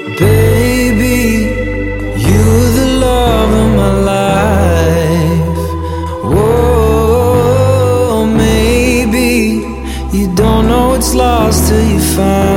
Baby, you're the love of my life. Whoa, maybe you don't know it's lost till you find